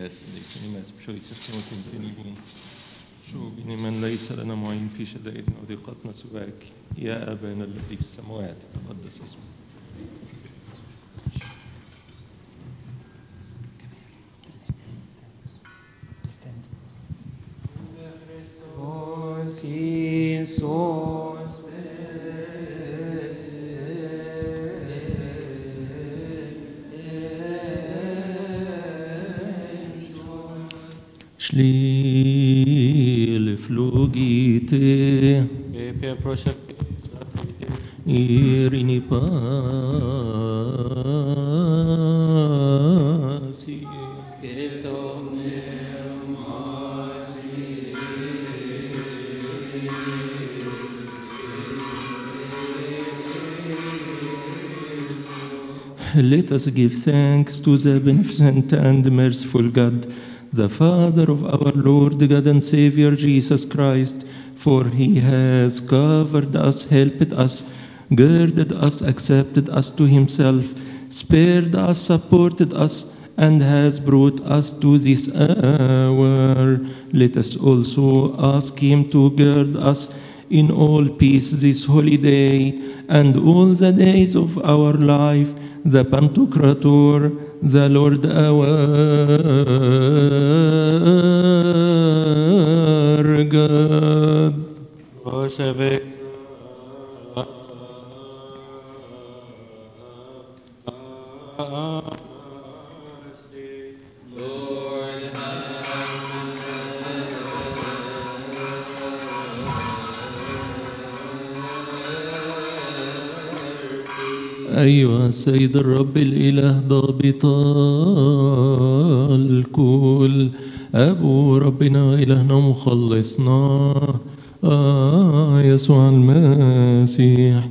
شو بني من ليس لنا معين في شدائدنا وضيقتنا سواك يا أبانا الذي في السماوات تقدس اسمك. Šlīli flugīte, irini pasi. Let us give thanks to the beneficent and merciful God, the Father of our Lord God and Savior Jesus Christ, for He has covered us, helped us, girded us, accepted us to Himself, spared us, supported us, and has brought us to this hour. Let us also ask Him to gird us in all peace this holy day and all the days of our life, the Pantocrator, the Lord our God. أيها السيد الرب الإله ضابط الكل، أبو ربنا إلهنا مخلصنا يسوع المسيح،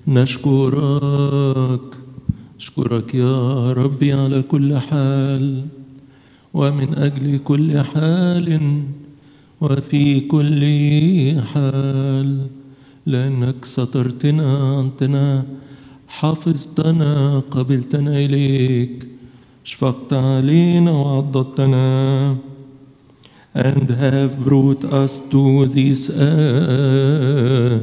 نشكرك يا ربي على كل حال ومن أجل كل حال وفي كل حال، لأنك سترتنا أنتنا، حفظتنا، قبلتنا إليك، شفقت علينا وعضدتنا، and have brought us to this hour.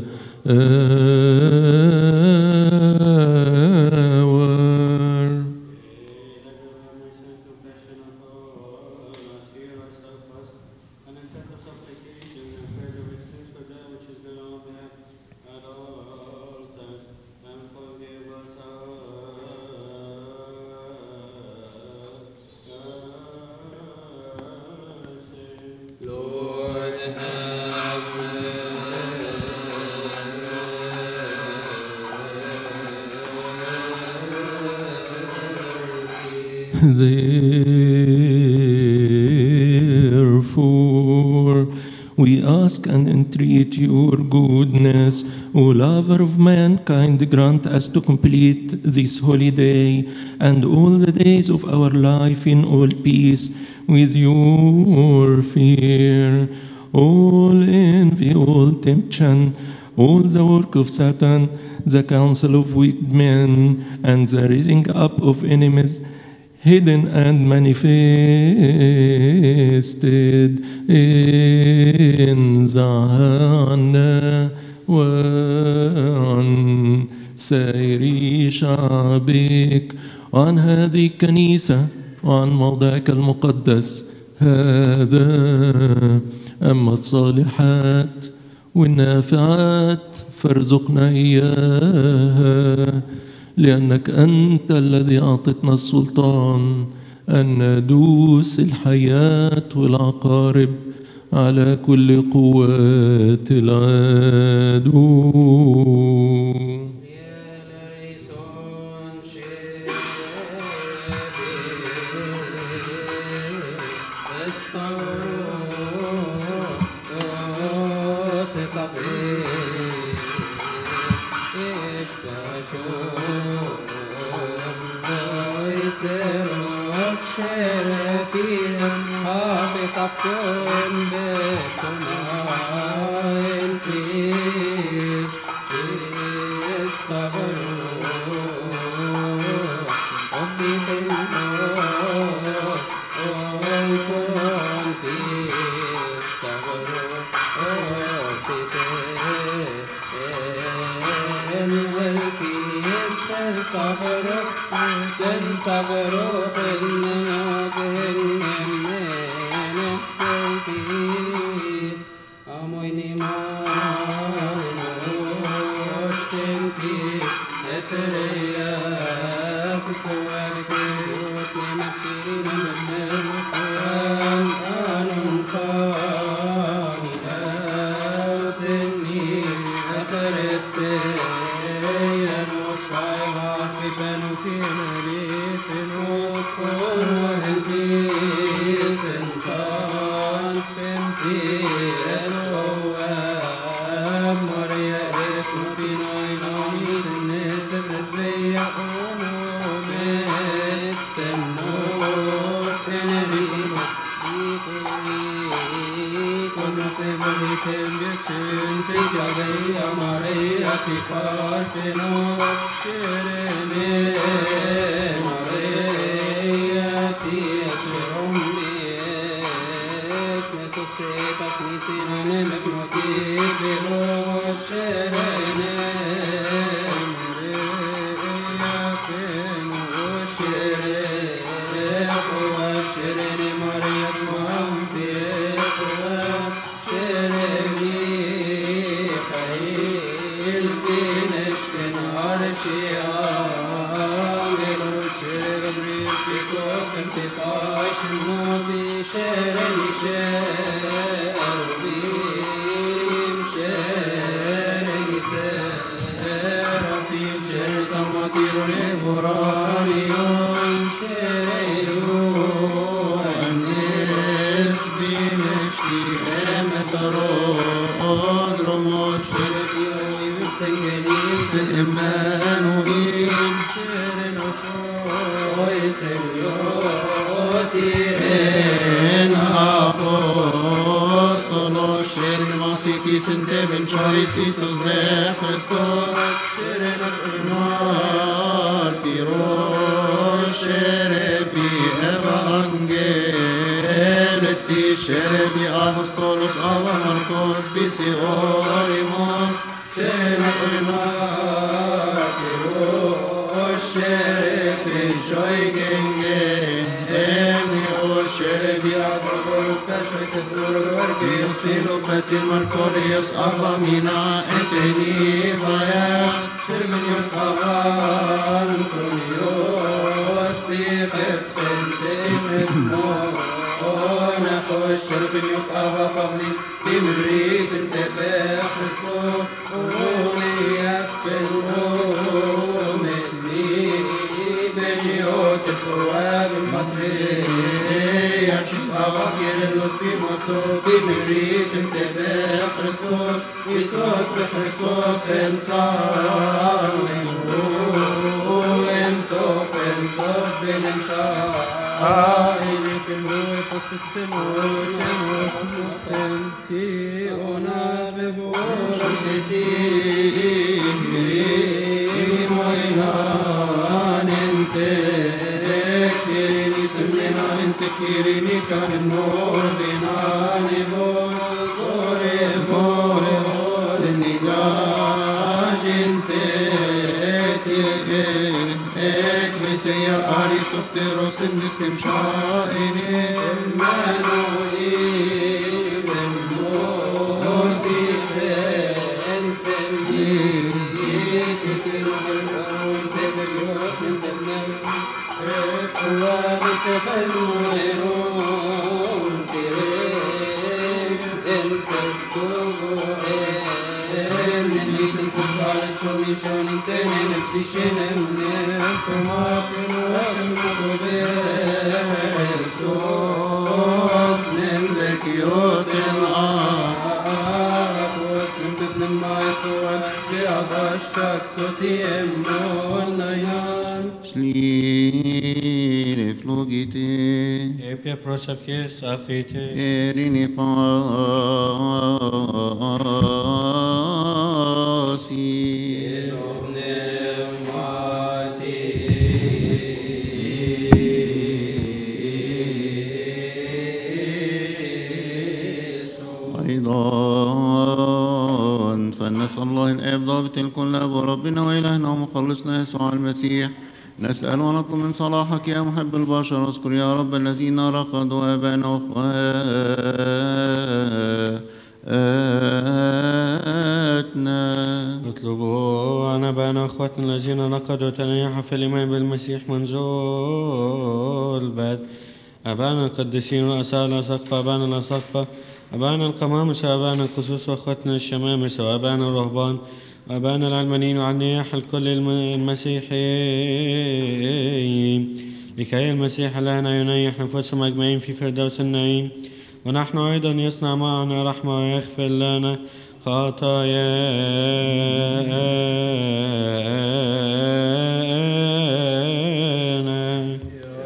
Therefore, we ask and entreat your goodness, O lover of mankind, grant us to complete this holy day and all the days of our life in all peace with your fear. All envy, all temptation, all the work of Satan, the counsel of wicked men, and the raising up of enemies, hidden and manifested, انزعنا وعن سائر شعبك وعن هذه الكنيسة وعن موضعك المقدس هذا. أما الصالحات والنافعات فارزقنا إياها، لأنك أنت الذي أعطتنا السلطان أن ندوس الحياة والعقارب على كل قوات العدو. فلنسأل الله الله الآب ضابط الكل أب وربنا وإلهنا ومخلصنا يسوع المسيح، نسأل ونطلب من صلاحك يا محب البشر. اذكر يا رب الذين رقدوا آباءنا وأخواتنا. اطلبوا عن آبائنا وأخواتنا الذين نقضوا تنيحوا في الإيمان بالمسيح منذ البدء، آبائنا القديسين وأساءنا سقفة، آبائنا الأسقفة، آبائنا القمامسة، آبائنا القصوص وأخواتنا الشمامسة، وآبائنا الرهبان، وآبائنا العلمانيين، وعن نياح الكل المسيحيين، لكي المسيح إلهنا ينيح نفوسهم أجمعين في فردوس النعيم، ونحن أيضا يصنع معنا رحمة ويغفر لنا خطايانا.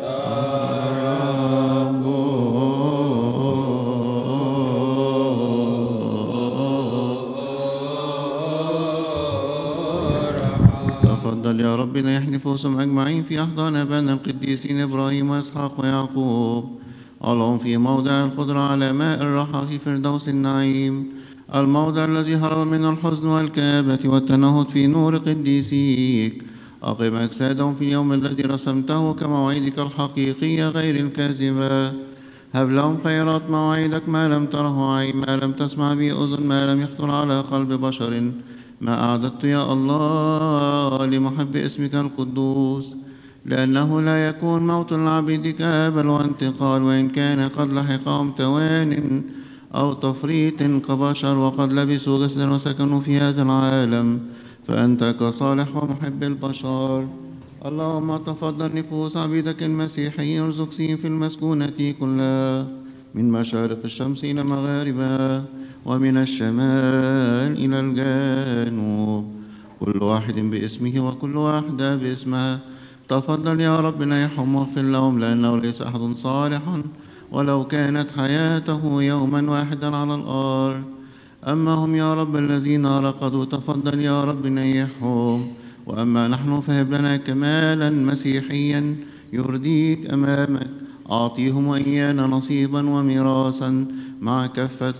تفضل يا رب نيح نفوسهم أجمعين في أحضان آبائنا القديسين إبراهيم وإسحاق ويعقوب، اللهم في موضع القدرة على ماء الراحة في فردوس النعيم، الموضع الذي هرب من الحزن والكآبة والتنهد في نور قديسيك. أقم أجسادهم في اليوم الذي رسمته كمواعيدك الحقيقية غير الكاذبة. هب لهم خيرات مواعيدك ما لم تره عين، ما لم تسمع به أذن، ما لم يخطر على قلب بشر، ما أعددت يا الله لمحب اسمك القدوس، لأنه لا يكون موت لعبيدك بل وانتقال، وإن كان قد لحقهم توان أو تفريط كبشر وقد لبسوا جسدا وسكنوا في هذا العالم، فأنت كصالح ومحب البشر. اللهم تفضل نفوس عبيدك المسيحيين ارزق سيهم في المسكونة كلها، من مشارق الشمس إلى مغاربها، ومن الشمال إلى الجنوب، كل واحد باسمه وكل واحدة باسمها. تفضل يا رب نيحهم واغفر لهم، لأنه ليس أحد صالح ولو كانت حياته يوما واحدا على الأرض. أما هم يا رب الذين رقدوا، تفضل يا رب نيحهم، وأما نحن فهب لنا كمالا مسيحيا يرضيك أمامك، أعطيهم وإيانا نصيبا وميراثا مع كافة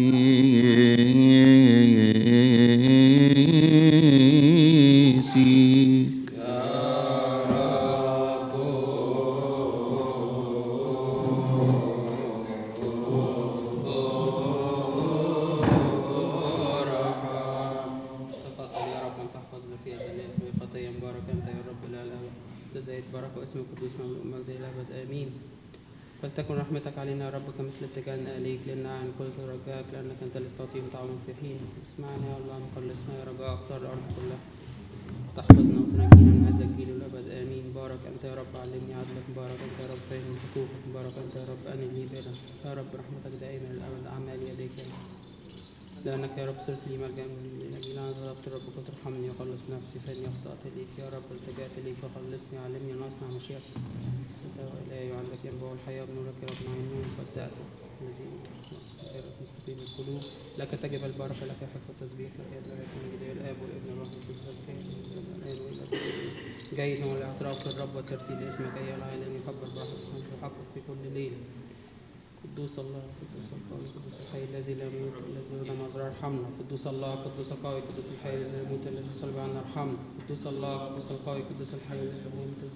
قديسيك. واسمك القدوس مملوء المجد الى الابد امين. فلتكن رحمتك علينا يا رب كمثل اتجاهنا اليك، لان عن كل رجاك، لانك انت الذي تعطيه تعاون في حين. اسمعنا يا الله مخلصنا يا رجاء اقطار الارض كلها، تحفظنا وتنجينا من هذا الجيل الابد امين. بارك انت يا رب علمني عدلك، بارك انت يا رب فهم حقوقك، بارك انت يا رب انل لي بينك يا رب. رحمتك دائما الابد، اعمال يديك يا رب، لأنك يا رب صرت لي ملجأ من أجل أنا ضربت رب كنت ارحمني وخلص نفسي، فإني أخطأت إليك يا رب، التجأت إليك فخلصني، علمني أن أصنع مشيئتك. أنت وإلهي وعندك ينبوع الحياة بنورك يا رب مع النور، فابتأت الذي غير مستقيم القلوب، لك تجب البركة، لك حق التسبيح، لك يدعي المجد الآب والابن والروح القدس الكائن الآن وإلى جيد والاعتراف بالرب وترتيل اسمك أيها العالم يكبر براحتك ويحقق في كل ليلة. قدوس الله، قدوس القوي، قدوس الحي الذي لا يموت، الذي لا مزرعة ارحمنا. قدوس الله، قدوس القوي، قدوس الحي الذي لا يموت، الذي صلب عنا ارحمنا. قدوس الله، قدوس القوي، قدوس الحي الذي لا يموت، الذي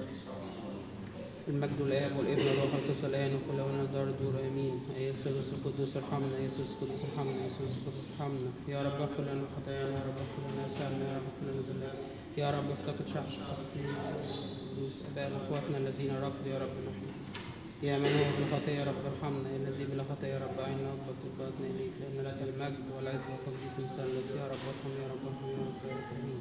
المجد الآب والابن والروح القدس الآن وكل أوان دار الدور آمين. يا الثالوث القدوس ارحمنا، يا الثالوث القدوس ارحمنا، يا الثالوث القدوس ارحمنا. يا رب اغفر لنا خطايانا، يا رب اغفر لنا أثامنا، يا رب اغفر لنا زلاتنا، يا رب افتقد شعشعة قدوس آبائنا وأخواتنا الذين رقدوا يا رب نحن. يا من هو بلا خطية يا رب ارحمنا، يا الذي بلا خطية يا رب أعنا واقبل طلباتنا إليك، لأن لك المجد والعز والتقديس مثلث. يا رب ارحم، يا رب ارحم، يا رب ارحم. آمين.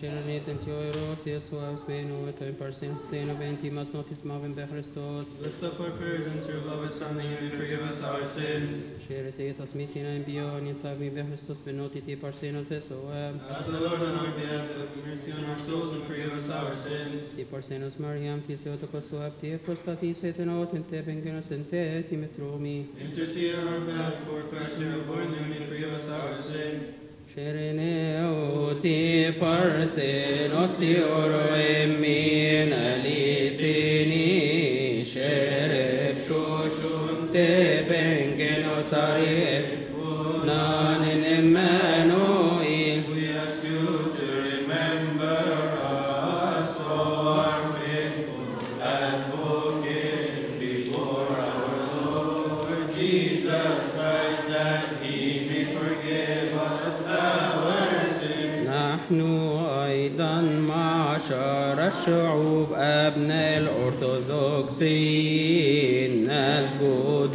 Sharonit and Tioros, Yesua, Sveno, to impartial sin of Anti must not his Marvin Bechristos. Lift up our prayers unto your beloved Son, that he may forgive us our sins. Shares etas Missina and Bion, Yentavi Bechristos, Benotiti Parsenos, Esoam. Ask the Lord on our behalf to have mercy on our souls and forgive us our sins. Ti Parsenos Mariam, Ti Seotokos, Ti Prostati, Setenot, and Tebengenos, and Te, Metromi. Intercede on our behalf before Christ the newborn, that he may forgive us our sins. Shareneo ti parsenos ti oro emmin alisini shereb shushun te bengenos ari nanin Emmanuel. We ask you to remember us, O our faithful advocate, before our Lord Jesus Christ, that he may forgive us our sins. نحن أيضا معشر الشعوب أبناء الأرثوذكسيين نسجد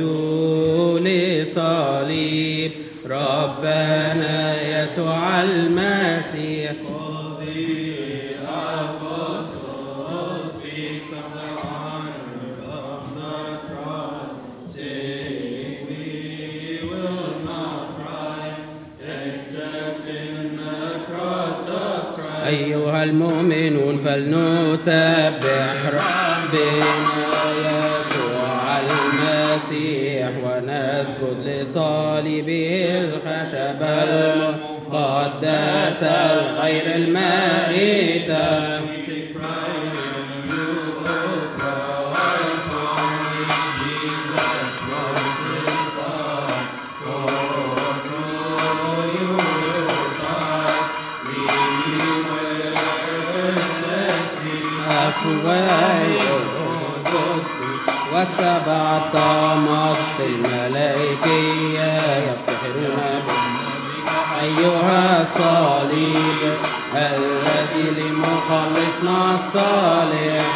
لصليب ربنا يسوع المسيح. All the apostles speaks of the honor of the cross, saying we will not cry except in the cross of Christ. أيها المؤمنون فلنسبح ربنا يسوع المسيح ونسجد لصليبه الخشب المقدس الغير المائتة. We take pride in you, O Christ, only Jesus was crucified. For through you will die. We will set free. أفواه القدس والسبع طامات الملائكية يفتخرون بك أيها الصليب الذي لمخلصنا الصالح.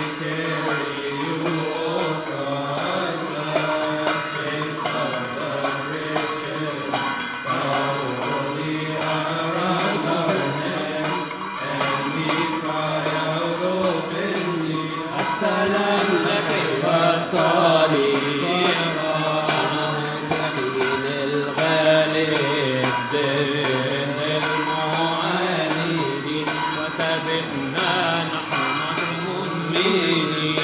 السلام لك والصليب الحين الغالب ضد المعاندين وثبتنا نحن مؤمنين.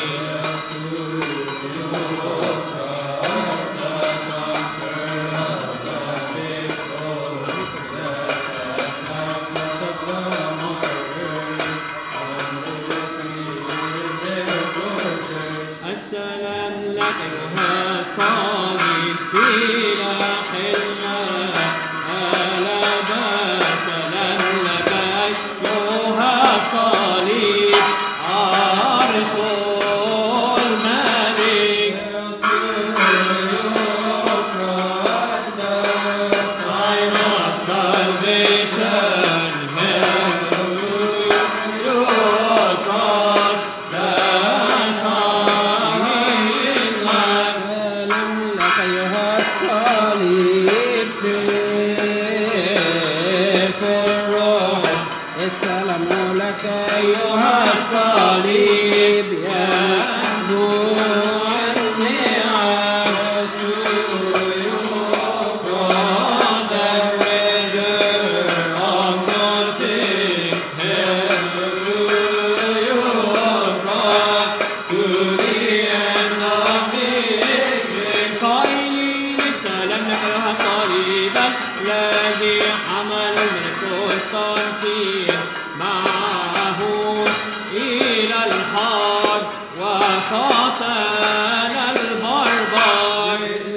السلام لك أيها الصليب سلاح الماء غلبة. سلام لك أيها الصليب عرش الملك. Sign of salvation, your God, سلام لك أيها الصليب سيف الروح. السلام لك أيها الصليب ينبوع النعم. God, the river of your faith, your God, to the end of the age. قائلين السلام لك أيها الصليب الذي حمل ملك قسطنطين معه إلى الحرب وقاتل البربر.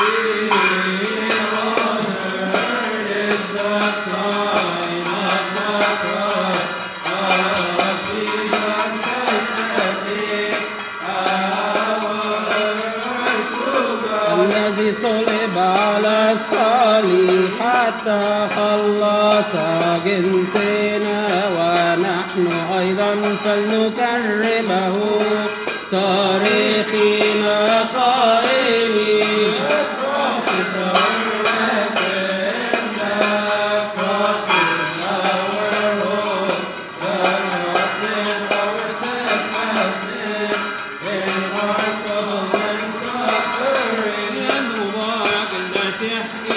الذي صلب على الصليب حتى خلص جنسنا ونحن أيضا فلنكرمه صارخين قائلين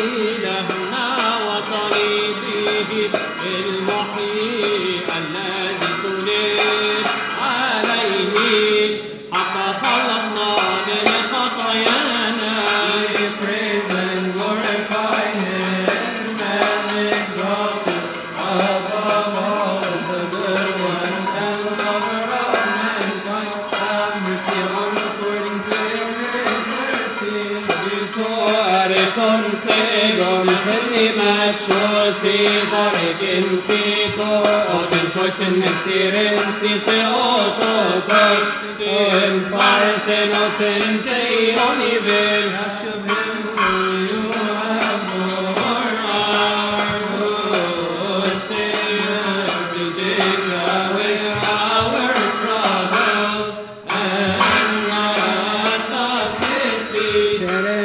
إلهنا وصليبه المحيي الذي صلب عليه حتى خلصنا من خطايانا. We praise and glorify Him and exalt Him above all the good one and lover of mankind. Have mercy on us according to Your mercy. Son segon kelimet şosi tarikin fito otin şosin nektirin tisi otokos in parsen otin teyon ivil ask of Him who you have for our good Savior to take away our troubles and not us defeat.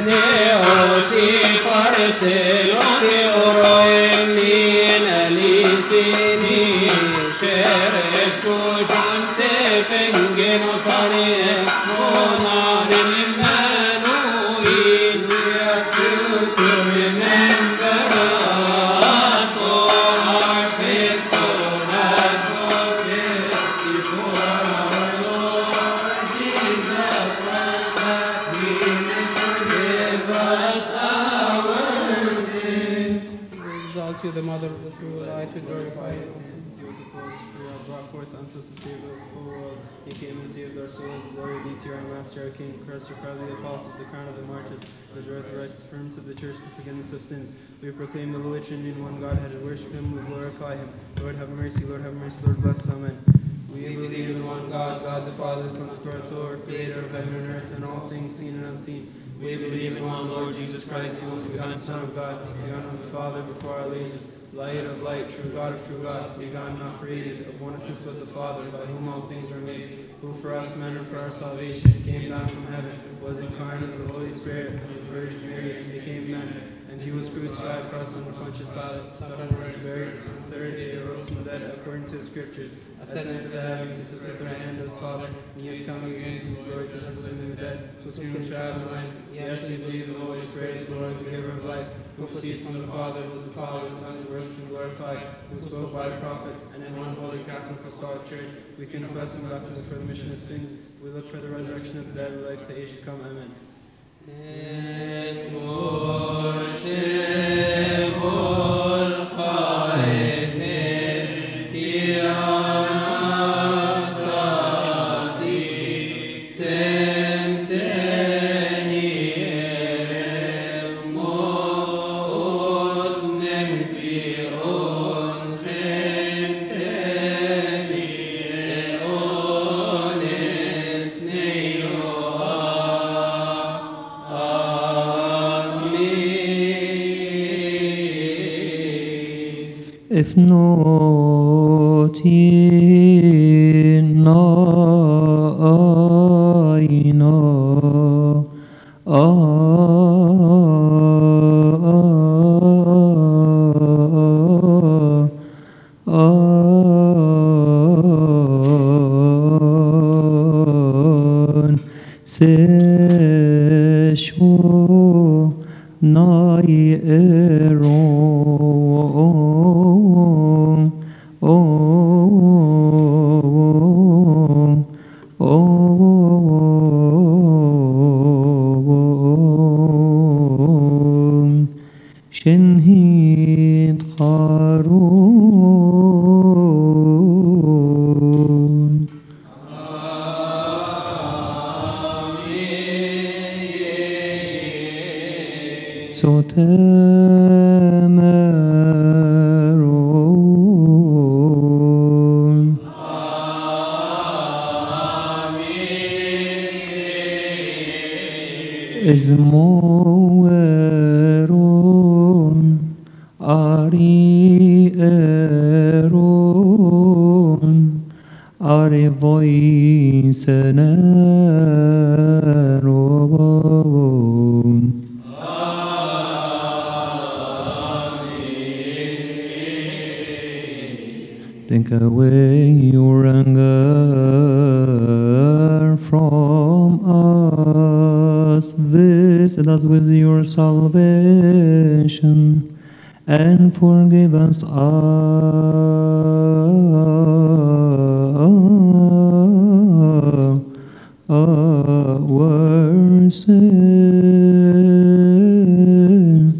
Parseloti oroelin alisini shereftu shante fengeno sare monan Emmanuel. We ask you to remember us for our faithfulness before our Lord Jesus Christ, that He may forgive us our sins. We exalt you, the mother of the true light, we glorify you. You are brought forth unto us to save the whole world. You came and saved our souls. Glory be to our Master, our King, Christ, your Father, the apostles, the crown of the martyrs, the joy of the righteous, the firmness of the church, the forgiveness of sins. We proclaim the Holy Trinity in one Godhead and worship Him. We glorify Him. Lord, have mercy. Lord, have mercy. Lord, bless. Amen. We believe in one God, God the Father, the Pantocrator, creator of heaven and earth and all things seen and unseen. We believe in one Lord Jesus Christ, the only begotten Son of God, begotten of the Father before all ages, light of light, true God of true God, begotten, not created, of one essence with the Father, by whom all things were made, who for us men and for our salvation came down from heaven, was incarnate of the Holy Spirit, the Virgin Mary, and became man. And He was crucified for us under Pontius Pilate, suffered and was buried, and on the third day arose from the dead, according to the Scriptures, ascended into the heavens, and sits at the right hand of His Father, and He is coming again, whose glory to judge the living and the dead, whose kingdom shall have no end. Yes, we believe in the Holy Spirit, the Lord, the giver of life, who proceeds from the Father, with the Father, the Son, is worshipped and glorified, who spoke by the prophets, and in one holy Catholic Apostolic Church, we confess and baptize for the remission of sins. We look for the resurrection of the dead, and life to age to come. Amen. If not in شنهید قارون ستمرون ازمورون آریئرون آریویسنرون Take away your anger from us, visit us with your salvation. transgression, and forgive us our sin.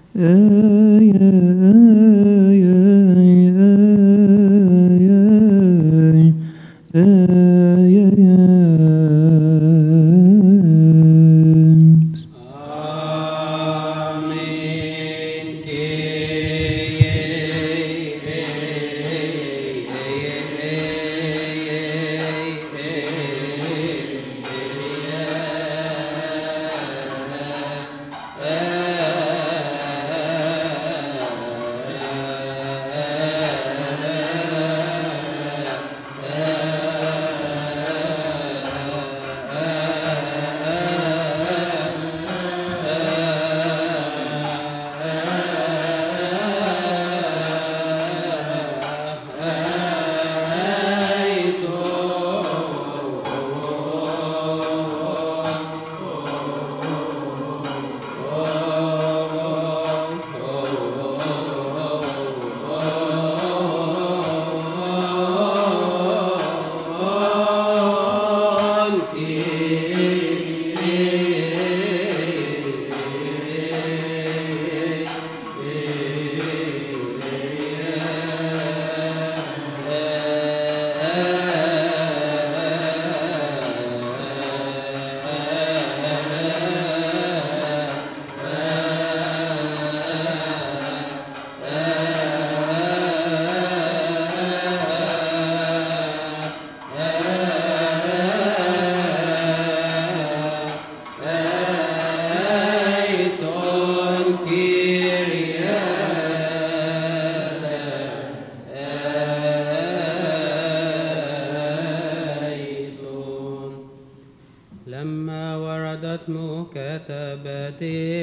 لما وردت مكاتبات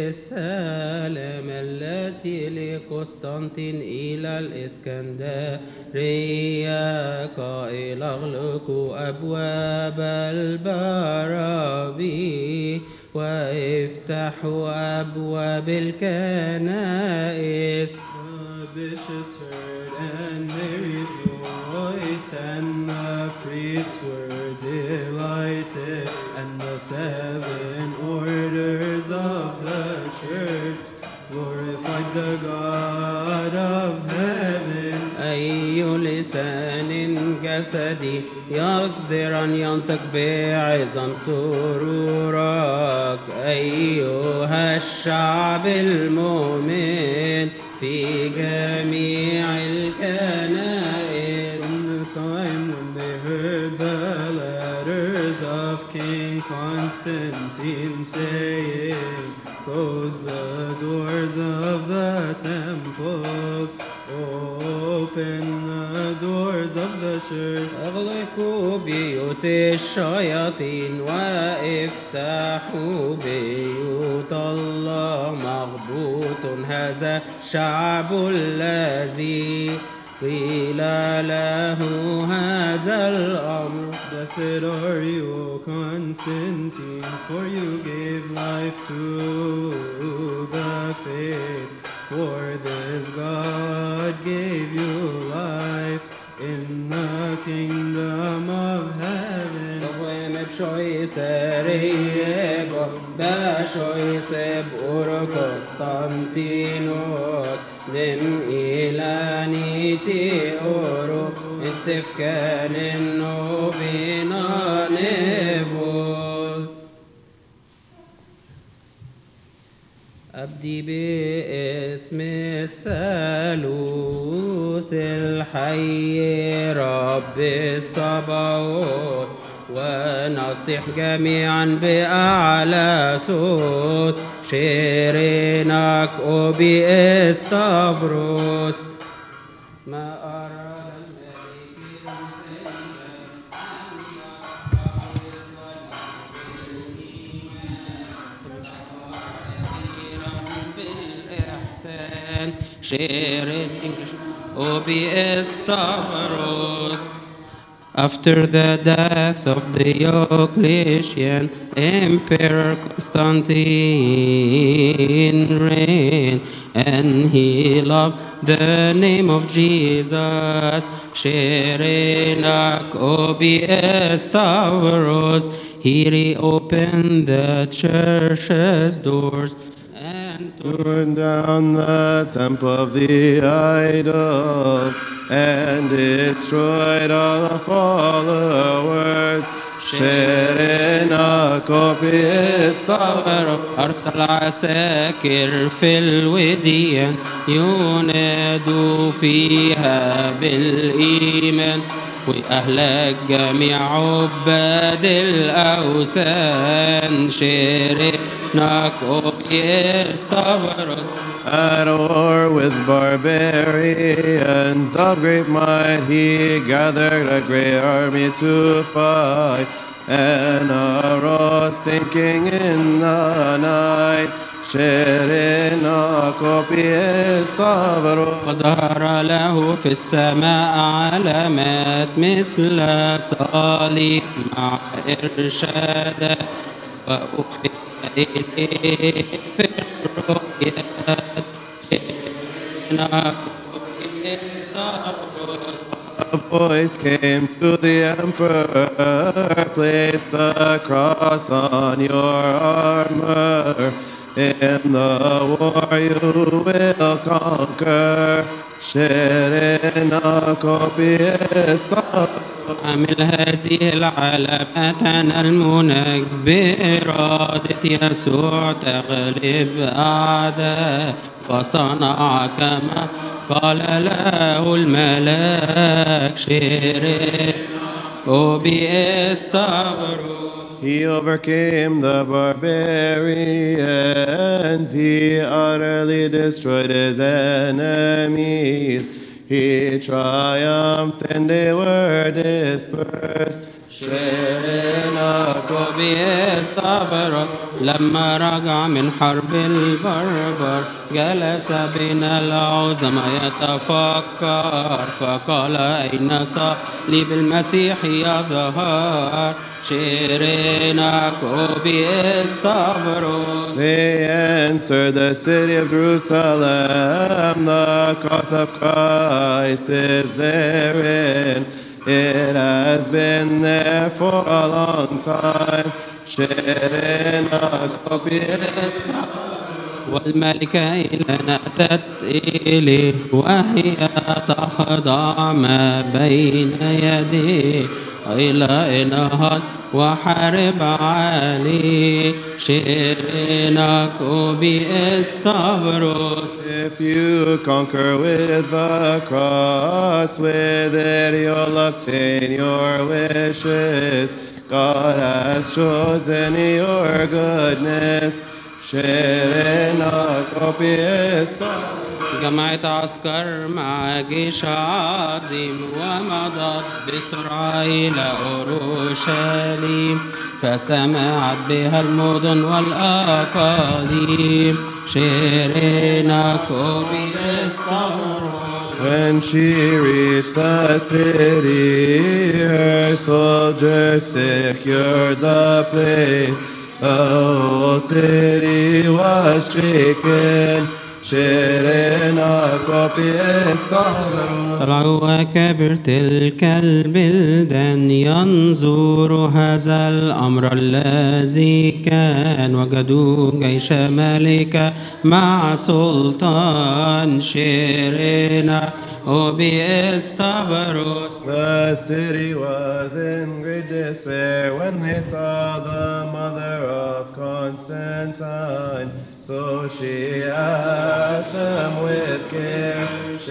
السلام التي لقسطنطين إلى الإسكندرية قائل اغلقوا أبواب البرابي وافتحوا أبواب الكنائس. The bishops heard and they rejoiced, and the priests were delighted, and the 7 orders of the church glorified the God of heaven. أي لسان جسدي يقدر أن ينطق بعظم سرورك أيها الشعب المؤمن في جميع الكنائس. From the time when they heard the letters of King Constantine saying, close the doors of the temples, open the doors of the church. اغلقوا بيوت الشياطين وافتحوا بيوت الله. مغبوط هذا الشعب الذي قيل له هذا الأمر. Blessed are you, O Constantine, for you gave life to the faith. For this God gave you life in the kingdom of heaven. بشوي سريبو بشوي سبور قسطنطينوس دم إلاني تيورو انتفكان النوبينا نبول. أبدي باسم الثالوث الحي رب الصباوت ونصيح جميعا بأعلى صوت شيرينك وبإستبروس. ما أراد الملك بالإحسان شيرينك وبإستبروس. After the death of Diocletian, Emperor Constantine reigned, and he loved the name of Jesus. Sherenak obi Stavros, he reopened the church's doors and Torn down the temple of the idol and destroyed all the followers. شرنا كوبي استغفر أرسل عساكر في الوديان ينادوا فيها بالإيمان وأهلك جميع عباد الأوثان شرنا كوبي استغفر. At war with barbarians of great might, he gathered a great army to fight, and arose thinking in the night. شرنا كوبي استغفر. وظهر له في السماء علامات مثل صليب مع إرشاد وأوحي إليه في الرؤيا. A voice came to the emperor, place the cross on your armor. In the war you will conquer. شرنا كوبي عمل هذه العلامات أنا المنك بإرادة يسوع تغلب أعداء وصنع كما قال له الملاك شرنا كوبي استغفر. He overcame the barbarians. He utterly destroyed his enemies. He triumphed and they were dispersed. شرنا كوبي استغفر. لما رجع من حرب البربر جلس بين العظماء يتفكر فقال أين صليب المسيح يظهر. شرنا كوبي استغفر. They answered, the city of Jerusalem, the cross of Christ is therein. It has been there for a long time. شرنا كوبي والملكة إلى أتت إليه وهي تخضع ما بين يديه إلى إنهض وحارب عليه. شرنا كوبي استغفروس. If you conquer with the cross, with it you'll obtain your wishes. God has chosen your goodness. شرنا كوبي استغفروس. جمعت عسكر مع جيش عظيم ومضت بسرعة إلى أورشليم فسمعت بها المدن والأقاليم. شرنا كوبي استغفروس. When she reached the city, her soldiers secured the place. The whole city was shaken. شرنا كوبي استغفروس. طلعوا أكابر تلك البلدان ينظر هذا الأمر الذي كان وجدوا جيش ملكة مع سلطان. شرنا كوبي استغفروس. The city was in great despair when they saw the mother of Constantine. So she asked them with care.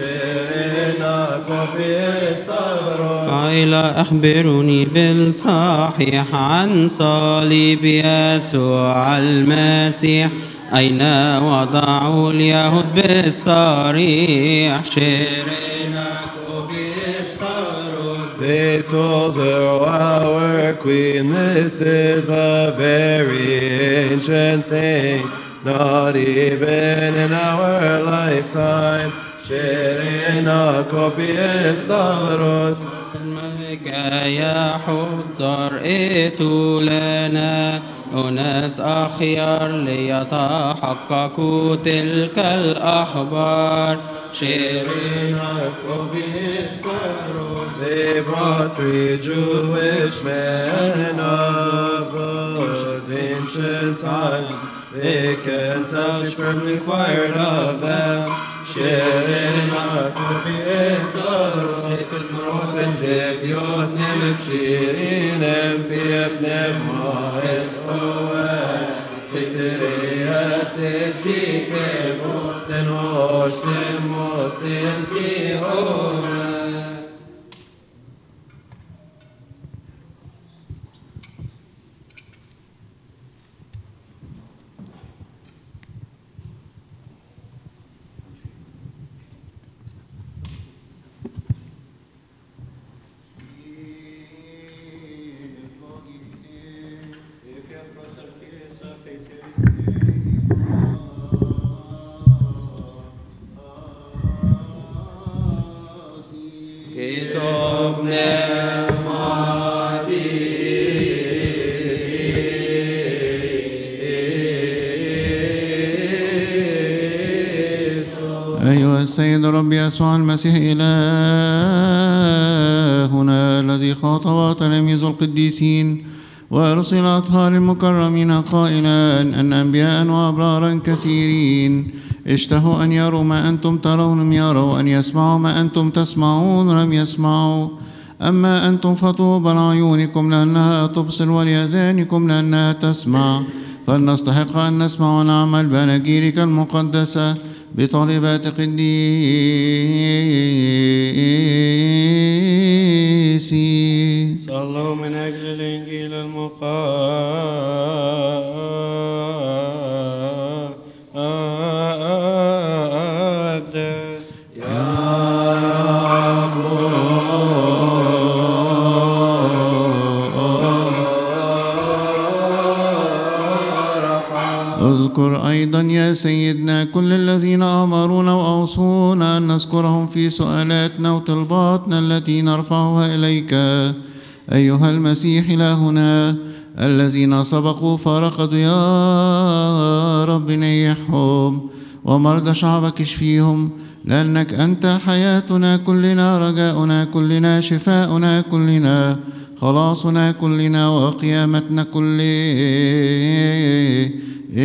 شرنا كوبي استغفروس. قائل أخبروني بالصحيح عن صليب يسوع المسيح أين وضعوا اليهود بالصريح. شرنا كوبي استغفروس. They told her, our queen, this is a very ancient thing, not even in our lifetime. شرنا كوبي استغفروس. يا حضر ائتوا لنا أناس أخيار ليتحققوا تلك الأخبار. They brought 3 Jewish men of those ancient times. They can touch from inquired of them. Sharing our copious sorrow. If it's not and if you're never cheering and be up never is over. Titerea se tike boten oshtem mostem tihores. أيها السيد رب يسوع المسيح إلهنا الذي خاطب تلاميذ القديسين ورسل الأطهار المكرمين قائلا أن أنبياء وأبرارا كثيرين اشتهوا أن يروا ما أنتم ترون لم يروا، أن يسمعوا ما أنتم تسمعون لم يسمعوا. أما أنتم فطوبى لعيونكم لأنها تبصر ولأذانكم لأنها تسمع. فلنستحق أن نسمع ونعمل بأناجيلك المقدسة بطلبات قديسي. صلوا من أجل الإنجيل المقدس. اذكر أيضا يا سيدنا كل الذين أمرونا وأوصونا أن نذكرهم في سؤالاتنا وطلباتنا التي نرفعها إليك أيها المسيح إلهنا. الذين سبقوا فرقدوا يا رب نيحهم، ومرضى شعبك اشفيهم، لأنك أنت حياتنا كلنا، رجاؤنا كلنا، شفاؤنا كلنا، خلاصنا كلنا، وقيامتنا كلنا.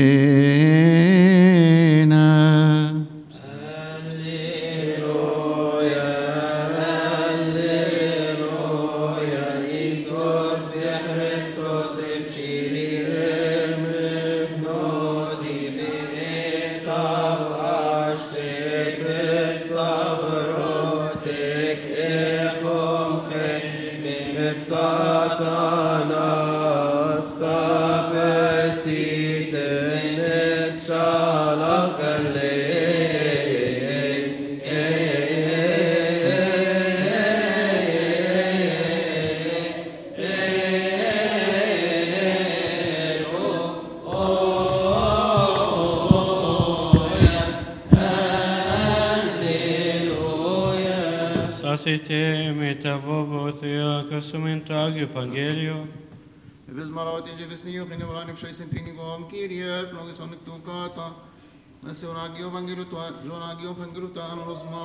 Sasite metavovo theakos mentag evangelio. Vis marati jevisnio kinivrani pshaisentingi gom Kyrie flogisonik tukata. Nasionagio vangeluta anosma.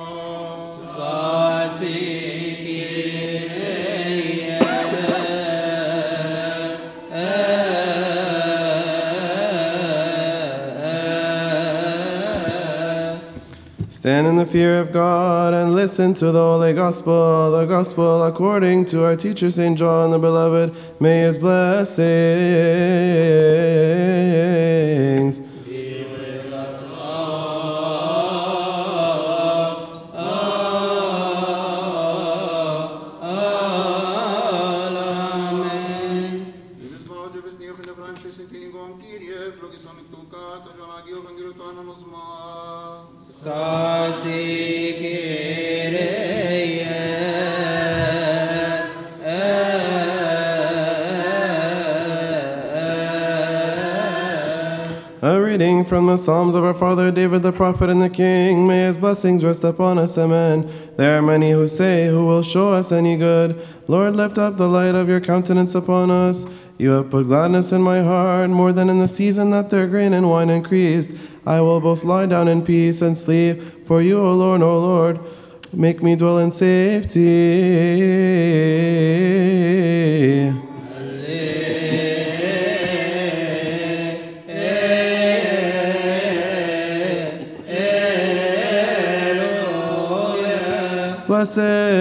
Stand in the fear of God and listen to the Holy Gospel, the Gospel according to our teacher St. John the Beloved. May his blessings Be with us all. Amen. Vis marati jevisnio kinivrani pshaisentingi gom Kyrie flogisonik tukata. Nasionagio vangeluta anosma. A reading reading from the Psalms of our father David the prophet and the king. May his blessings rest upon us, amen. There are many who say, who will show us any good? Lord, lift up the light of your countenance upon us. You have put gladness in my heart, more than in the season that their grain and wine increased. I will both lie down in peace and sleep. For you, O Lord, make me dwell in safety. Blessed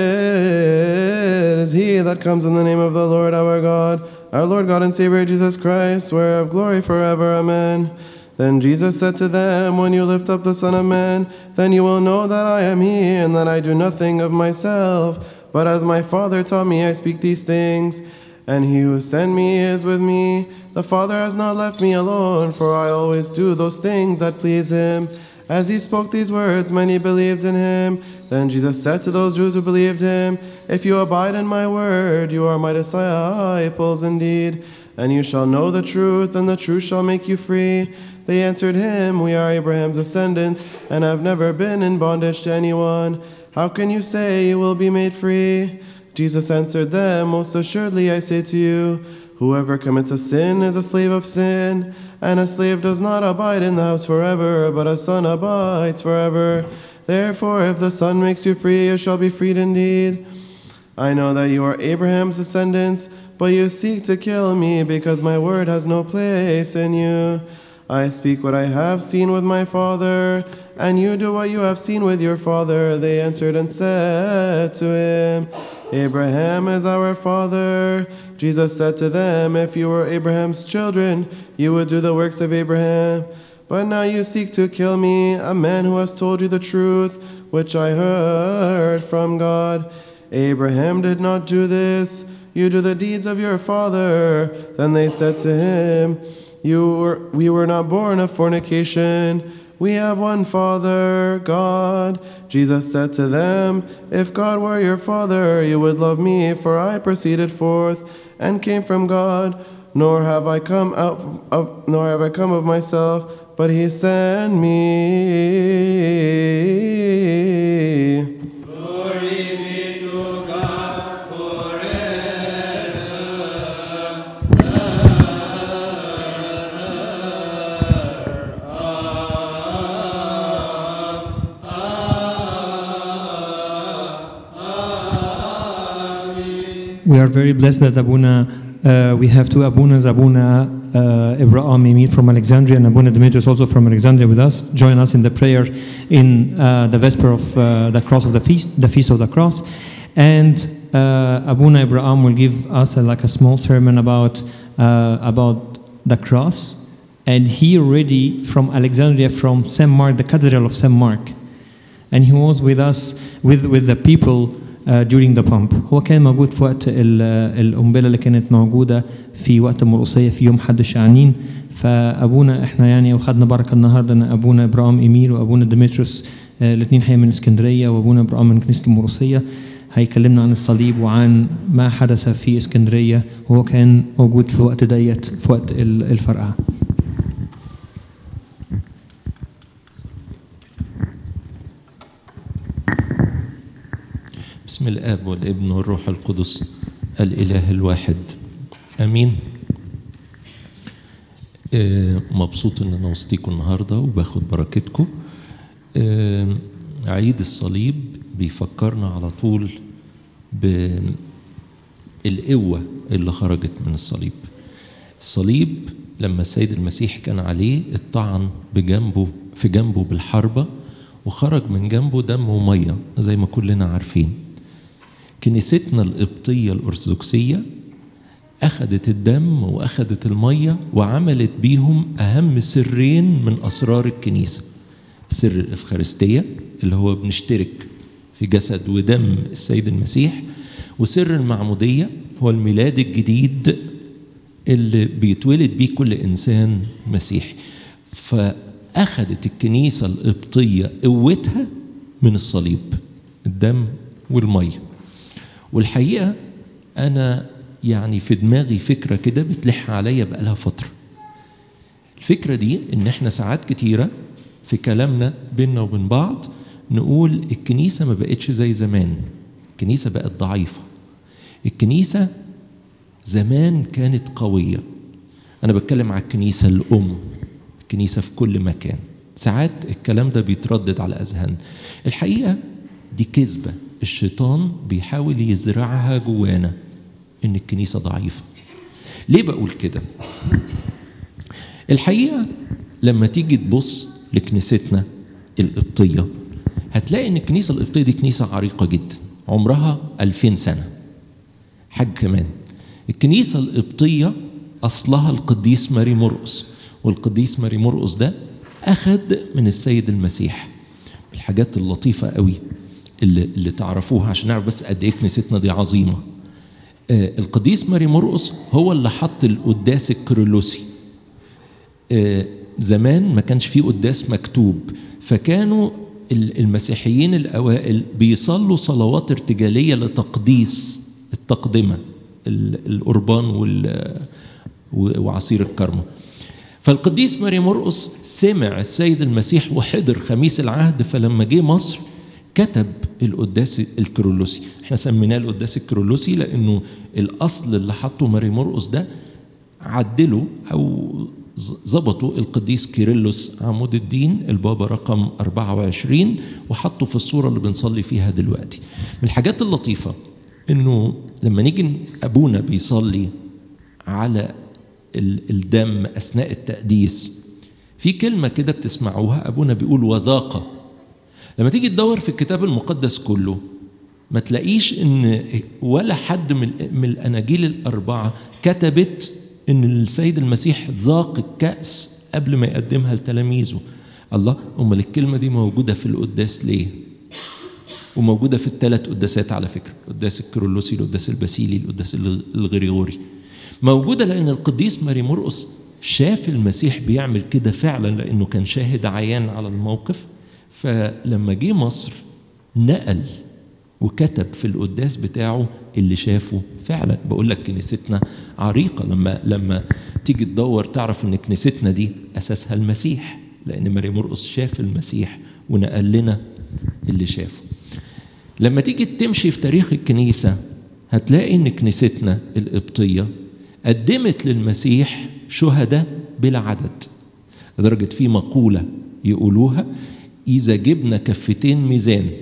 is he that comes in the name of the Lord our God and Savior Jesus Christ, whereof glory forever. Amen. Then Jesus said to them, when you lift up the Son of Man, then you will know that I am he, and that I do nothing of myself, but as my Father taught me, I speak these things. And he who sent me is with me. The Father has not left me alone, for I always do those things that please him. As he spoke these words, many believed in him. Then Jesus said to those Jews who believed him, if you abide in my word, you are my disciples indeed, and you shall know the truth, and the truth shall make you free. They answered him, we are Abraham's descendants, and have never been in bondage to anyone. How can you say you will be made free? Jesus answered them, most assuredly I say to you, whoever commits a sin is a slave of sin, and a slave does not abide in the house forever, but a son abides forever. Therefore, if the Son makes you free, you shall be freed indeed. I know that you are Abraham's descendants, but you seek to kill me, because my word has no place in you. I speak what I have seen with my father, and you do what you have seen with your father. They answered and said to him, Abraham is our father. Jesus said to them, if you were Abraham's children, you would do the works of Abraham. But now you seek to kill me, a man who has told you the truth, which I heard from God. Abraham did not do this. You do the deeds of your father. Then they said to him, we were not born of fornication. We have one Father, God. Jesus said to them, if God were your Father, you would love me, for I proceeded forth and came from God, nor have I come of myself, but he sent me. Glory be to God forever. We are very blessed that Abuna, we have two Abunas, Abuna Ibrahim Emir from Alexandria and Abuna Demetrius also from Alexandria with us. Join us in the prayer in the Vesper of the Cross of the Feast of the Cross. And Abuna Ibrahim will give us a small sermon about the cross. And he already from Alexandria, from St. Mark, the Cathedral of St. Mark. And he was with us, with the people during the pump. هو كان موجود في وقت القنبلة اللي كانت موجودة في وقت المرقصية في يوم حد الشعانين. فأبونا احنا يعني وخدنا بركة النهاردة ان أبونا إبراهيم إميل وأبونا ديمتريوس الاثنين حقيقة من اسكندرية، وأبونا إبراهيم من كنيسة المرقصية هيكلمنا عن الصليب وعن ما حدث في اسكندرية، وهو كان موجود في وقت ديت في وقت الفرقعة. بسم الآب والابن والروح القدس الإله الواحد آمين. مبسوط إن أنا وسطيكم النهاردة وباخد بركتكم. عيد الصليب بيفكرنا على طول بالقوة اللي خرجت من الصليب. الصليب لما السيد المسيح كان عليه اتطعن في جنبه بالحربة، وخرج من جنبه دم ومية زي ما كلنا عارفين. كنيستنا القبطية الأرثوذكسية أخذت الدم وأخذت المية وعملت بيهم أهم سرين من أسرار الكنيسة: سر الإفخارستية اللي هو بنشترك في جسد ودم السيد المسيح، وسر المعمودية هو الميلاد الجديد اللي بيتولد بيه كل إنسان مسيحي. فأخذت الكنيسة القبطية قوتها من الصليب، الدم والمية. والحقيقة أنا يعني في دماغي فكرة كده بتلح عليا بقالها فترة. الفكرة دي إن إحنا ساعات كتيرة في كلامنا بيننا وبين بعض نقول الكنيسة ما بقتش زي زمان، الكنيسة بقت ضعيفة. الكنيسة زمان كانت قوية. أنا بتكلم على الكنيسة الأم، الكنيسة في كل مكان. ساعات الكلام ده بيتردد على أذهان. الحقيقة دي كذبة، الشيطان بيحاول يزرعها جوانا إن الكنيسة ضعيفة. ليه بقول كده؟ الحقيقة لما تيجي تبص لكنيستنا القبطية هتلاقي إن الكنيسة القبطية دي كنيسة عريقة جدا، عمرها 2000 سنة. حاجة كمان، الكنيسة القبطية أصلها القديس ماري مرقس، والقديس ماري مرقس ده أخذ من السيد المسيح. الحاجات اللطيفة قوي اللي تعرفوها عشان نعرف بس قد إيه كنيستنا دي عظيمة. القديس ماري مرقس هو اللي حط القداس الكيرلسي. زمان ما كانش فيه قداس مكتوب، فكانوا المسيحيين الأوائل بيصلوا صلوات ارتجالية لتقديس التقدمة، القربان وعصير الكرمة. فالقديس ماري مرقس سمع السيد المسيح وحضر خميس العهد، فلما جه مصر كتب القداس الكيرلسي. احنا سميناه القداس الكيرلسي لأنه الأصل اللي حطه ماري مرقس ده عدله أو ظبطوا القديس كيرلس عمود الدين البابا رقم 24 وحطوا في الصورة اللي بنصلي فيها دلوقتي. من الحاجات اللطيفة إنه لما نيجي أبونا بيصلي على الدم أثناء التقديس، في كلمة كده بتسمعوها أبونا بيقول وذاق. لما تيجي تدور في الكتاب المقدس كله ما تلاقيش إن ولا حد من الأناجيل الأربعة كتبت إن السيد المسيح ذاق الكأس قبل ما يقدمها لتلاميذه. الله، أمال الكلمة دي موجودة في القداس ليه؟ وموجودة في الثلاث قداسات على فكرة، القداس الكيرلسي، القداس الباسيلي، القداس الغريغوري. موجودة لأن القديس ماري مرقس شاف المسيح بيعمل كده فعلا، لأنه كان شاهد عيان على الموقف. فلما جه مصر نقل وكتب في القداس بتاعه اللي شافه فعلا. بقول لك كنيستنا عريقة، لما تيجي تدور تعرف ان كنيستنا دي اساسها المسيح، لان ماري مرقس شاف المسيح ونقل لنا اللي شافه. لما تيجي تمشي في تاريخ الكنيسة هتلاقي ان كنيستنا القبطية قدمت للمسيح شهداء بلا عدد، لدرجة في مقولة يقولوها: إذا جبنا كفتين ميزان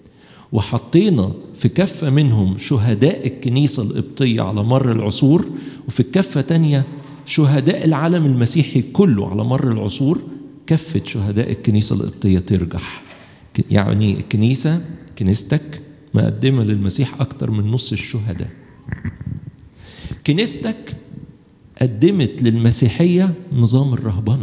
وحطينا في كفة منهم شهداء الكنيسة القبطية على مر العصور، وفي الكفة تانية شهداء العالم المسيحي كله على مر العصور، كفة شهداء الكنيسة القبطية ترجح. يعني كنيستك مقدمة للمسيح أكتر من نص الشهداء. كنيستك قدمت للمسيحية نظام الرهبنة.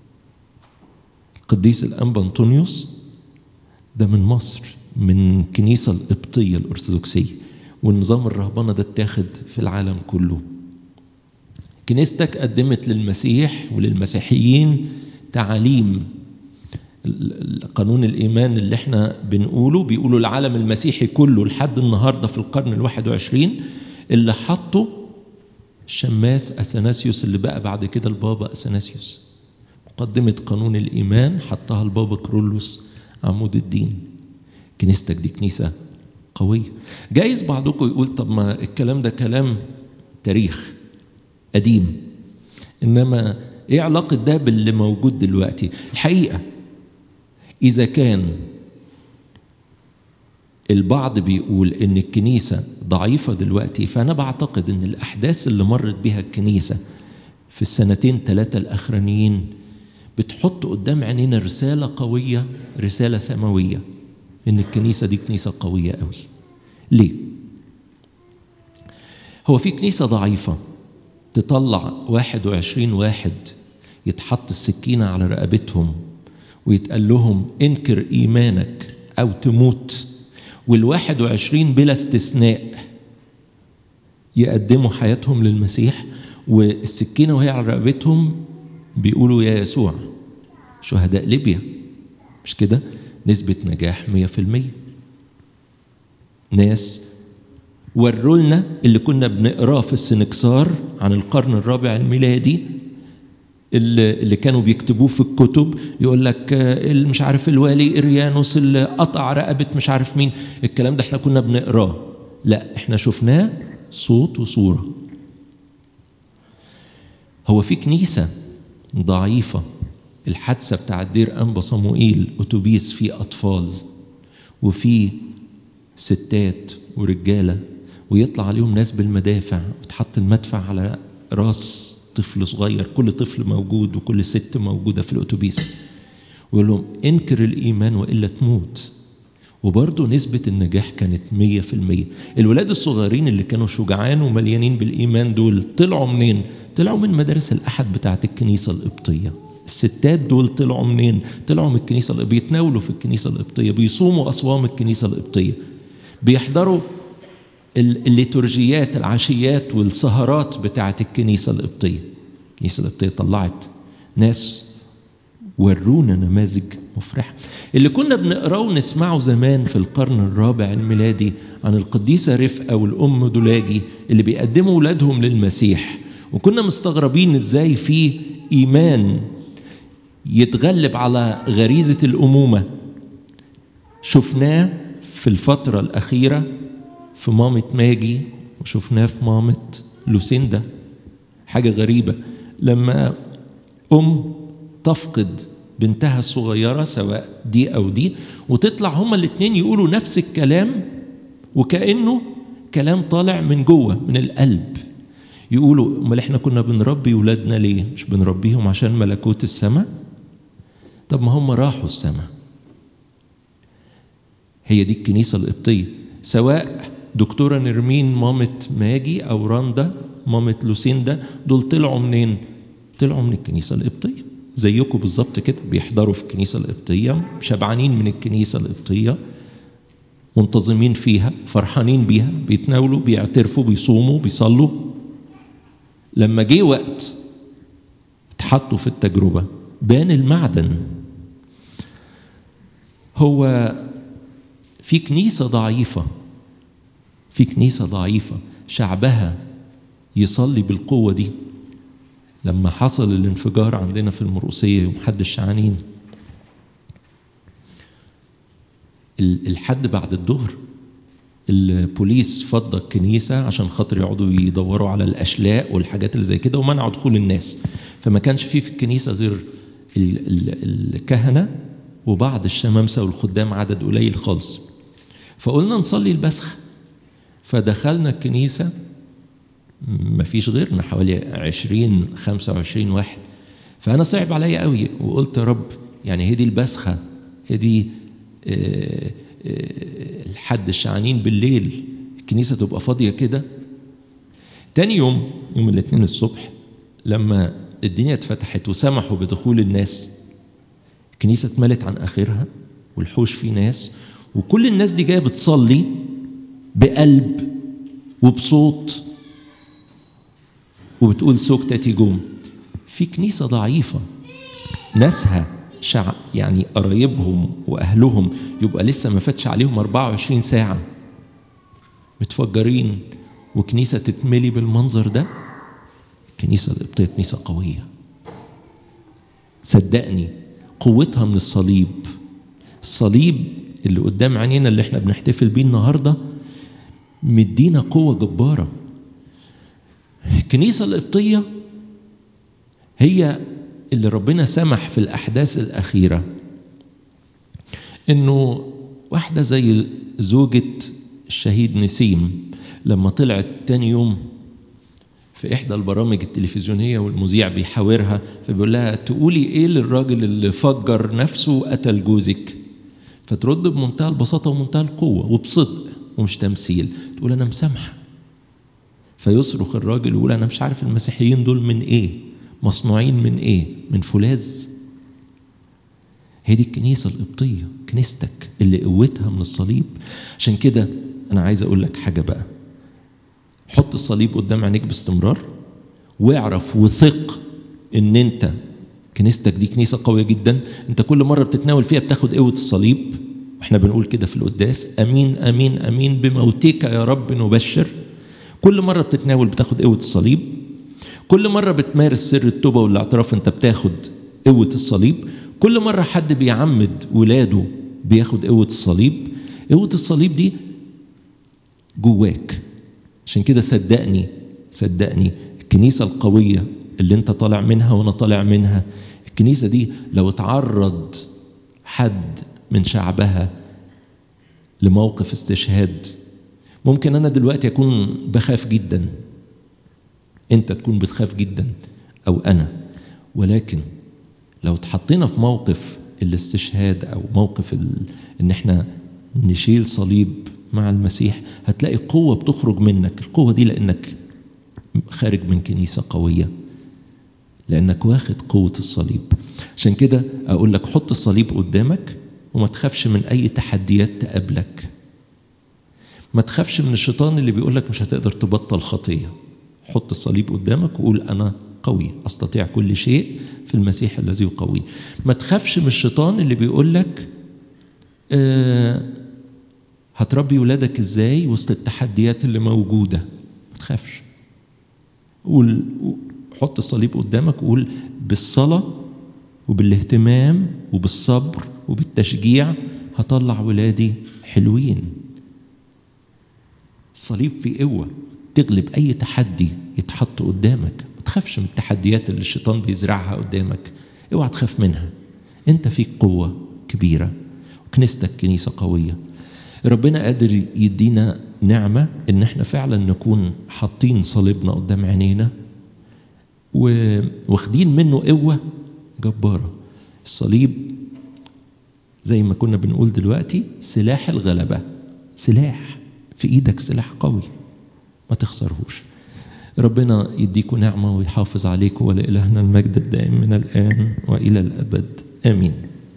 القديس الأنبا أنطونيوس ده من مصر، من كنيسة القبطية الأرثوذكسية، والنظام الرهبنة ده اتاخد في العالم كله. كنيستك قدمت للمسيح وللمسيحيين تعاليم قانون الإيمان اللي احنا بيقولوا العالم المسيحي كله لحد النهاردة في القرن 21 اللي حطه الشماس أثناسيوس اللي بقى بعد كده البابا أثناسيوس. مقدمة قانون الإيمان حطها البابا كيرلس عمود الدين. كنيستك دي كنيسة قوية. جايز بعضكم يقول طب ما الكلام ده كلام تاريخ قديم، إنما إيه علاقة ده باللي موجود دلوقتي؟ الحقيقة إذا كان البعض بيقول إن الكنيسة ضعيفة دلوقتي، فأنا بعتقد إن الأحداث اللي مرت بها الكنيسة في السنتين 3 الأخرانيين بتحط قدام عينينا رسالة قوية، رسالة سماوية، إن الكنيسة دي كنيسة قوية قوي. ليه؟ هو في كنيسة ضعيفة تطلع 21 واحد يتحط السكينة على رقبتهم ويتقال لهم انكر إيمانك أو تموت، وال21 بلا استثناء يقدموا حياتهم للمسيح، والسكينة وهي على رقبتهم بيقولوا يا يسوع؟ شهداء ليبيا مش كده؟ نسبة نجاح 100%. ناس وروا لنا اللي كنا بنقراه في السنكسار عن القرن الرابع الميلادي، اللي كانوا بيكتبوه في الكتب، يقول لك مش عارف الوالي إريانوس اللي قطع رقبة مش عارف مين. الكلام ده احنا كنا بنقراه، لا احنا شفناه صوت وصورة. هو في كنيسة ضعيفة، الحادثة بتاع دير أنبا صموئيل، أتوبيس فيه أطفال وفيه ستات ورجالة، ويطلع عليهم ناس بالمدافع وتحط المدفع على راس طفل صغير، كل طفل موجود وكل ست موجودة في الأتوبيس، ويقول لهم انكر الإيمان وإلا تموت. وبرضه نسبة النجاح كانت 100%. الولاد الصغيرين اللي كانوا شجعان ومليانين بالإيمان دول طلعوا منين؟ طلعوا من مدارس الأحد بتاعت الكنيسة القبطية. الستات دول طلعوا منين؟ طلعوا من الكنيسة القبطية، بيتناولوا في الكنيسة القبطية، بيصوموا أصوام الكنيسة القبطية، بيحضروا الليتورجيات العشيات والسهرات بتاعت الكنيسة القبطية. الكنيسة القبطية طلعت ناس ورونا نماذج مفرحة. اللي كنا بنقراه ونسمعه زمان في القرن الرابع الميلادي عن القديسة رفقة والأم دولاجي اللي بيقدموا أولادهم للمسيح، وكنا مستغربين إزاي في إيمان يتغلب على غريزة الأمومة. شفناه في الفترة الأخيرة في مامة ماجي، وشفناه في مامة لوسيندا. حاجة غريبة لما تفقد بنتها الصغيرة سواء دي أو دي، وتطلع هما الاتنين يقولوا نفس الكلام وكأنه كلام طالع من جوه من القلب. يقولوا امال احنا كنا بنربي ولادنا ليه؟ مش بنربيهم عشان ملكوت السماء؟ طب ما هم راحوا السماء. هي دي الكنيسة القبطية، سواء دكتورة نرمين مامة ماجي أو راندا مامة لوسيندا، دول طلعوا منين؟ طلعوا من الكنيسة القبطية زيكم بالظبط كده، بيحضروا في الكنيسة القبطية، شبعانين من الكنيسة القبطية، منتظمين فيها، فرحانين بيها، بيتناولوا، بيعترفوا، بيصوموا، بيصلوا. لما جه وقت اتحطوا في التجربة بان المعدن. هو في كنيسة ضعيفة، في كنيسة ضعيفة شعبها يصلي بالقوة دي. لما حصل الانفجار عندنا في المرقسية يوم حد الشعانين، الحد بعد الظهر البوليس فضى الكنيسة عشان خاطر يقعدوا يدوروا على الأشلاء والحاجات اللي زي كده، ومنعوا دخول الناس. فما كانش فيه في الكنيسة غير الكهنة وبعض الشمامسة والخدام، عدد قليل خالص. فقلنا نصلي البسخ، فدخلنا الكنيسة ما فيش غيرنا حوالي 20-25 واحد. فأنا صعب عليا قوي وقلت يا رب، يعني هي دي البسخة، هي دي الحد الشعانين بالليل الكنيسة تبقى فاضية كده؟ تاني يوم الاثنين الصبح لما الدنيا اتفتحت وسمحوا بدخول الناس، الكنيسة اتملت عن آخرها والحوش فيه ناس، وكل الناس دي جاية بتصلي بقلب وبصوت وبتقول سوكتاتي جوم. في كنيسة ضعيفة ناسها يعني قرايبهم وأهلهم يبقى لسه ما فاتش عليهم 24 ساعة متفجرين، وكنيسة تتملي بالمنظر ده. الكنيسة القبطية كنيسة قوية، صدقني قوتها من الصليب. الصليب اللي قدام عينينا اللي احنا بنحتفل بيه النهاردة مدينا قوة جبارة. الكنيسة القبطية هي اللي ربنا سمح في الأحداث الأخيرة إنه واحدة زي زوجة الشهيد نسيم لما طلعت تاني يوم في إحدى البرامج التلفزيونية والمذيع بيحاورها، فبيقول لها تقولي إيه للراجل اللي فجر نفسه وقتل جوزك؟ فترد بمنتهى البساطة ومنتهى القوة وبصدق ومش تمثيل، تقول أنا مسامحة. فيصرخ الراجل ويقول أنا مش عارف المسيحيين دول من إيه، مصنوعين من إيه؟ من فولاذ. هي دي الكنيسة القبطية، كنيستك اللي قوتها من الصليب. عشان كده أنا عايز أقول لك حاجة بقى، حط الصليب قدام عينيك باستمرار، واعرف وثق إن أنت كنيستك دي كنيسة قوية جدا. أنت كل مرة بتتناول فيها بتاخد قوة الصليب، وإحنا بنقول كده في القداس أمين أمين أمين بموتك يا رب نبشر. كل مرة بتتناول بتاخد قوة الصليب، كل مرة بتمارس سر التوبة والاعتراف أنت بتاخد قوة الصليب. كل مرة حد بيعمد ولاده بياخد قوة الصليب. قوة الصليب دي جواك. عشان كده صدقني الكنيسة القوية اللي انت طالع منها وانا طالع منها، الكنيسة دي لو اتعرض حد من شعبها لموقف استشهاد، ممكن انا دلوقتي اكون بخاف جدا، انت تكون بتخاف جدا او انا، ولكن لو اتحطينا في موقف الاستشهاد او موقف ان احنا نشيل صليب مع المسيح، هتلاقي قوة بتخرج منك. القوة دي لانك خارج من كنيسة قوية، لانك واخد قوة الصليب. عشان كده اقول لك حط الصليب قدامك وما تخافش من اي تحديات تقابلك. ما تخافش من الشيطان اللي بيقول لك مش هتقدر تبطل خطية. حط الصليب قدامك وقول انا قوي، استطيع كل شيء في المسيح الذي يقوي. ما تخافش من الشيطان اللي بيقول لك هتربي ولادك ازاي وسط التحديات اللي موجودة. ما تخافش، قول، حط الصليب قدامك وقول بالصلاة وبالاهتمام وبالصبر وبالتشجيع هطلع ولادي حلوين. الصليب فيه قوة تغلب أي تحدي يتحط قدامك. ما تخافش من التحديات اللي الشيطان بيزرعها قدامك، اوعى تخاف منها. انت فيك قوة كبيرة وكنيستك كنيسة قوية. ربنا قادر يدينا نعمة ان احنا فعلا نكون حاطين صليبنا قدام عينينا واخدين منه قوة جبارة. الصليب زي ما كنا بنقول دلوقتي سلاح الغلبة، سلاح في ايدك، سلاح قوي ما تخسرهوش. ربنا يديكم نعمة ويحافظ عليكم، ولإلهنا المجد الدائم من الآن وإلى الأبد آمين.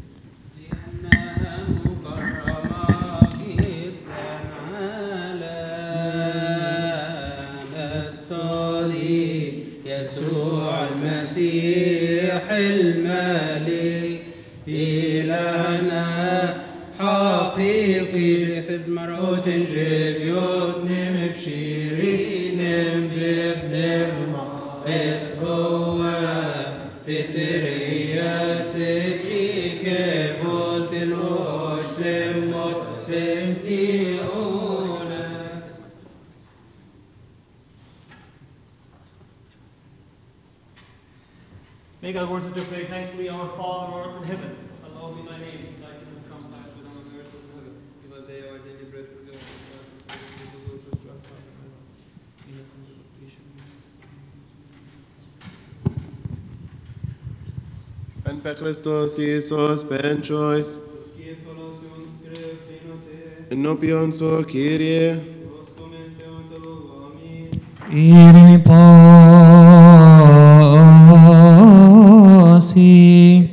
يسوع المسيح الملك إلهنا حقيقي، جفز مرقوت جفيوت نم بشيرين بابن المعيس هو تتريا سجي كفولت الوش تموت تمتي أولا. Make our words to pray thankfully, our Father who art in heaven, hallowed be thy name, thy kingdom come, thy will be done on earth as in heaven. Give us day our daily bread, forgive us our trespasses. And per Christus Jesus ben choice. In opion so Kyrie. Irimi pasi.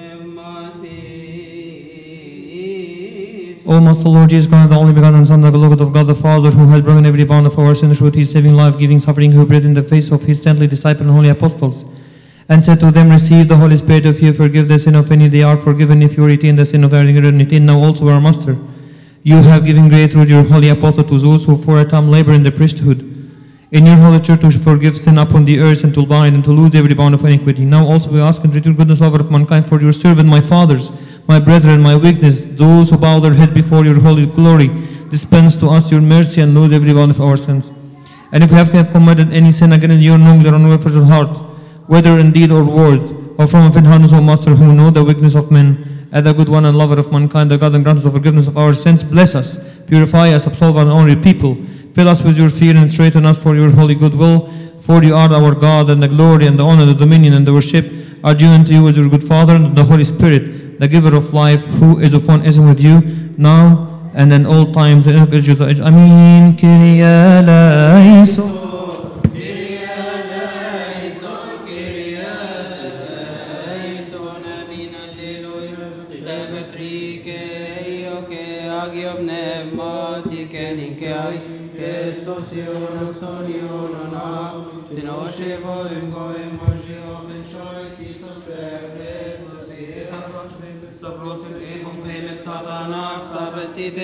O most Lord Jesus Christ, the only begotten Son, the beloved of God the Father, who has broken every bound of our sin through his saving life, giving suffering, who breathed in the face of his saintly disciples and holy apostles, and said to them, receive the Holy Spirit. If you forgive the sin of any, they are forgiven. If you retain the sin of any, retain now also our Master. You have given grace through your holy apostle to those who for a time labor in the priesthood. In your holy church to forgive sin upon the earth and to bind and to lose every bound of iniquity. Now also we ask and return goodness, lover of mankind, for your servant, my fathers, my brethren, my weakness, those who bow their head before your holy glory, dispense to us your mercy and lose every bound of our sins. And if we have committed any sin against you, knowingly or unwillfully heart, whether in deed or word, or from within hands, O Master, who know the weakness of men, as the good one and lover of mankind, the God and grant us the forgiveness of our sins, bless us, purify us, absolve and honor your people, fill us with your fear and straighten us for your holy goodwill, for you are our God, and the glory and the honor, the dominion and the worship are due unto you as your good Father and the Holy Spirit, the giver of life, who is of one essence with you, now and in all times and in ages of age. Amen. Kyrie eleison.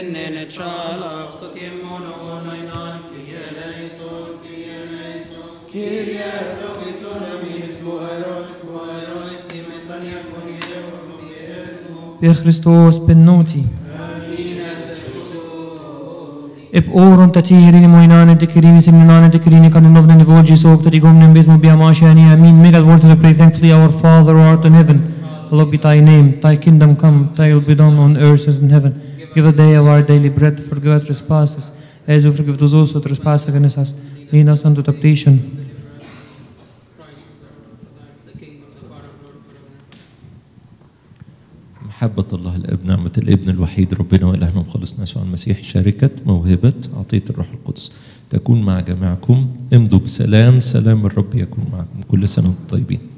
Satan, بخريستوس بالنوتي eb oron tatirini moinane dekirini simnane dekirini kanunovne nivolgi sok tadi gomnem bismo biamashani amin. Make us worthy to pray thankfully, our Father who art in heaven, hallowed be thy name, thy kingdom come, thy will be done on earth as in heaven. Give us day our daily bread, forgive our trespasses, as we forgive those who trespass against us. Lead us unto temptation. محبة الله الأب، نعمة الابن الوحيد ربنا وإلهنا ومخلصنا يسوع المسيح، شركة موهبة عطية الروح القدس تكون مع جميعكم. امضوا بسلام، سلام الرب يكون معكم. كل سنة وانتم طيبين.